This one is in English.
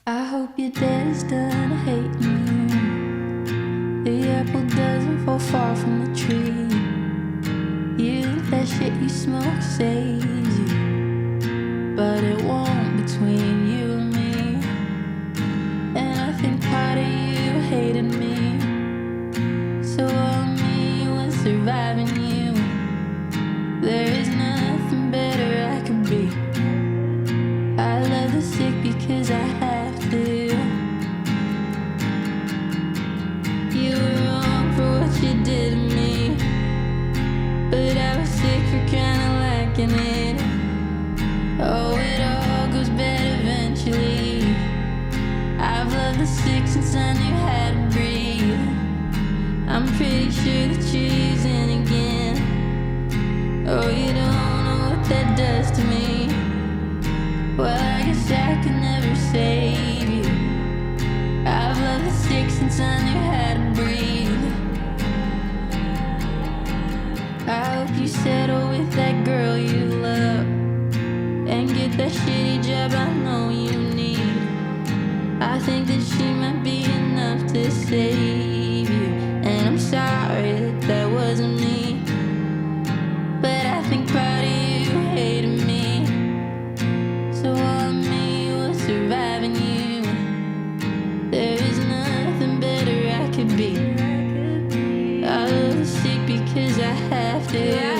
I hope your daddy's done hating you. The apple doesn't fall far from the tree. You think that shit you smoke saves you, but it won't between you and me. And I think part of you hated me, so all of me was surviving you. There is nothing better I could be. I love the sick because I have to. You were wrong for what you did to me, but I was sick for kinda liking it. Oh, it all goes bad eventually. I've loved the sick since I knew how to breathe. I'm pretty sure that you're using again. Oh, you don't know what that does to me. Well, I guess I could never save you. I've loved the sick since I knew how to breathe. I hope you settle with that girl you love and get that shitty job I know you need. I think that she might be enough to save you, and I'm sorry that that wasn't me. But I think part of you hated me, so all of me was surviving you. There is nothing better I could be. I love the sick because I have to.